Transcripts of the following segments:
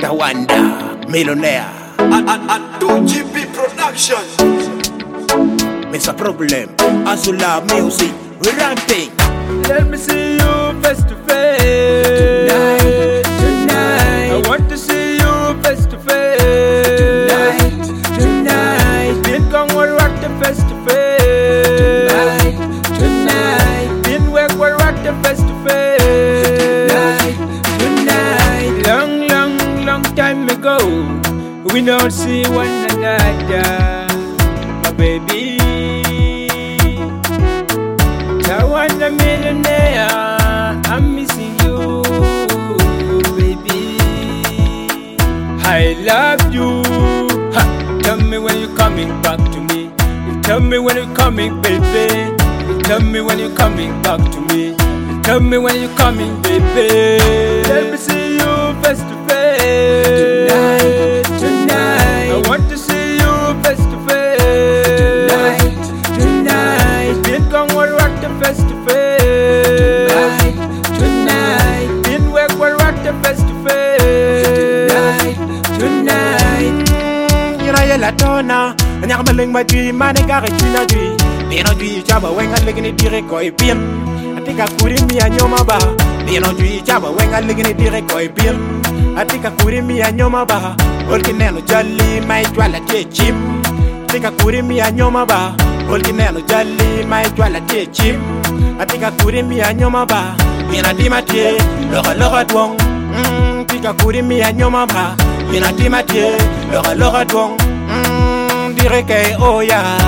Wonder Wonder, millionaire. At 2GB Production. Mr. Problem, Azula Music, we ramping. Let me see you face to face. Tonight, I want to see you face to face. Tonight, been gone what rock the face to face. Tonight, been work what rock the face to face. Tonight, long time ago, we don't see one another, my baby. I want a millionaire, I'm missing you, baby. I love you. Ha, tell me when you're coming back to me. You tell me when you're coming, baby. You tell me when you're coming back to me. You tell me when you're coming, baby. Let me see you face to face. Tonight, I want to see you face to face. Tonight, been gone what rock the face to face. Tonight, been work what rock the face to face. Tonight, La tona, and I'm a link my dream, man, I got a china dream. Being a dream, Jabba, when I lick in it, direct or pim. I think I put in me and your maba. Being a dream, Jabba, when I lick in it, direct or pim. I think I put in me and your maba. Olkinano jolly, my dwella chim. Think I put in me and your maba. Olkinano jolly, my dwella chim. I think I put in me and your maba. Being a dimate, Laura Dwong. Think I put in me and your maba. Being a dimate, Laura Dwong. Direct, oh yeah.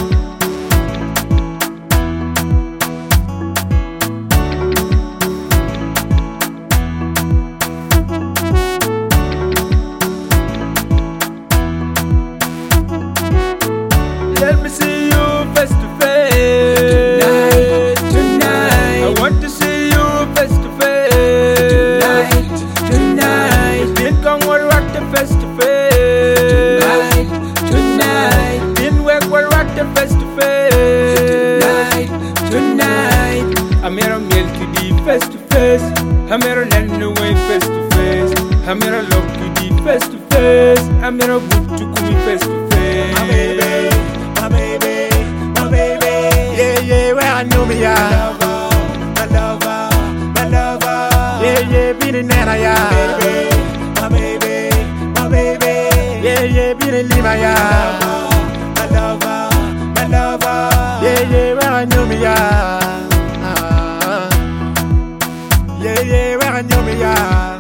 let me see you face to face. Tonight, I want to see you face to face. Tonight, been gone what rock the face to face. Tonight, been work what rock the face to face. Tonight, I'm here on milk to the face to face. I'm here on anyway face to face. I'm here on love to the face to face. I'm here on good to come face to face. My baby, my baby, my baby. Yeah, yeah, where I know me, yeah. My lover, my lover. Yeah, be the nana, yeah. My baby, my baby. Yeah, be the lima, yeah. My lover, my lover. Yeah, where I know me, yeah. Yeah, where I know me, yeah.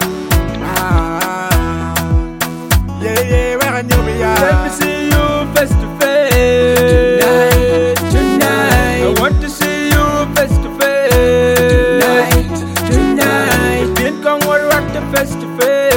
Yeah, where I know me, yeah. Let me see you face to face. Tonight, I want to see you face to face. Tonight, been gone what rock the face to face.